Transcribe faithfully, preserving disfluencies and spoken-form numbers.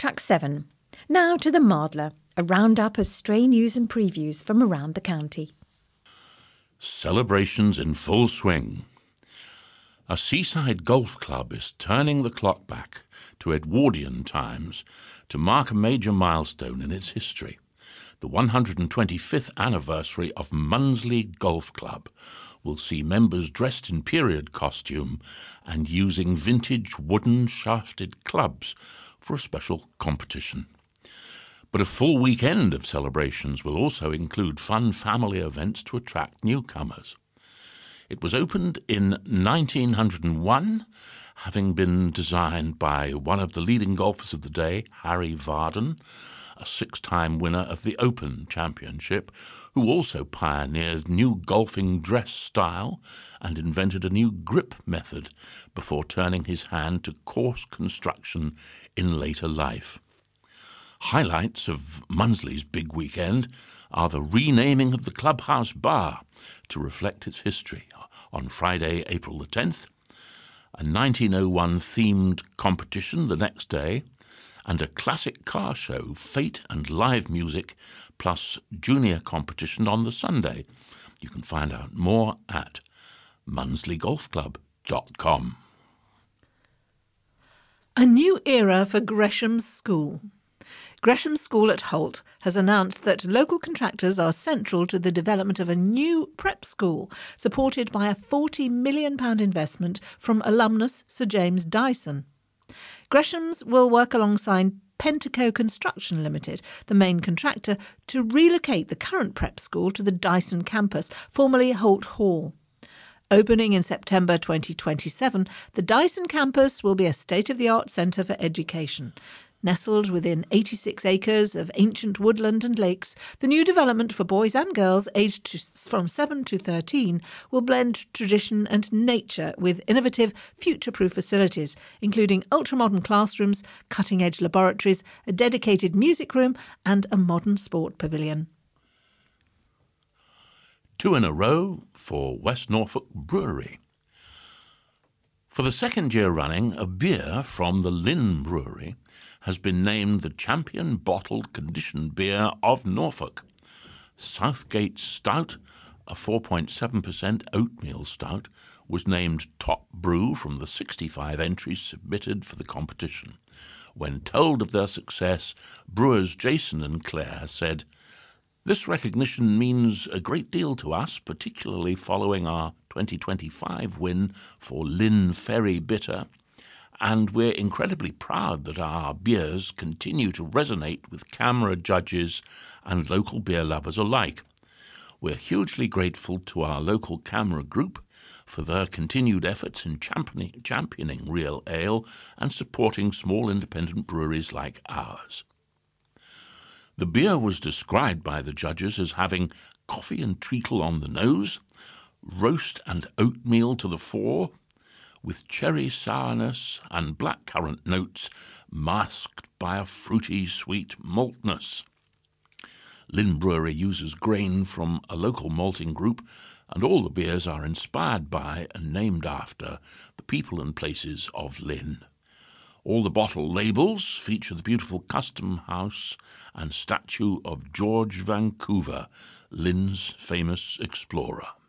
Track seven. Now to the Mardler, a roundup of stray news and previews from around the county. Celebrations in full swing. A seaside golf club is turning the clock back to Edwardian times to mark a major milestone in its history. The one hundred twenty-fifth anniversary of Munsley Golf Club will see members dressed in period costume and using vintage wooden shafted clubs for a special competition. But a full weekend of celebrations will also include fun family events to attract newcomers. It was opened in nineteen oh one, having been designed by one of the leading golfers of the day, Harry Vardon, a six-time winner of the Open Championship, who also pioneered new golfing dress style and invented a new grip method before turning his hand to course construction in later life. Highlights of Munsley's big weekend are the renaming of the clubhouse bar to reflect its history on Friday, April the tenth, a nineteen oh one themed competition the next day, and a classic car show, fete and live music, plus junior competition on the Sunday. You can find out more at munsley golf club dot com. A new era for Gresham's School. Gresham's School at Holt has announced that local contractors are central to the development of a new prep school supported by a forty million pounds investment from alumnus Sir James Dyson. Gresham's will work alongside Pentaco Construction Limited, the main contractor, to relocate the current prep school to the Dyson campus, formerly Holt Hall. Opening in September twenty twenty-seven, the Dyson campus will be a state-of-the-art centre for education. Nestled within eighty-six acres of ancient woodland and lakes, the new development for boys and girls aged from seven to thirteen will blend tradition and nature with innovative, future-proof facilities, including ultramodern classrooms, cutting-edge laboratories, a dedicated music room and a modern sport pavilion. Two in a row for West Norfolk Brewery. For the second year running, a beer from the Lynn Brewery has been named the champion bottled conditioned beer of Norfolk. Southgate Stout, a four point seven percent oatmeal stout, was named top brew from the sixty-five entries submitted for the competition. When told of their success, brewers Jason and Claire said, "This recognition means a great deal to us, particularly following our twenty twenty-five win for Lynn Ferry Bitter, and we're incredibly proud that our beers continue to resonate with camera judges and local beer lovers alike. We're hugely grateful to our local camera group for their continued efforts in championing, championing real ale and supporting small independent breweries like ours." The beer was described by the judges as having coffee and treacle on the nose, roast and oatmeal to the fore, with cherry sourness and blackcurrant notes masked by a fruity sweet maltness. Lynn Brewery uses grain from a local malting group, and all the beers are inspired by and named after the people and places of Lynn. All the bottle labels feature the beautiful custom house and statue of George Vancouver, Lynn's famous explorer.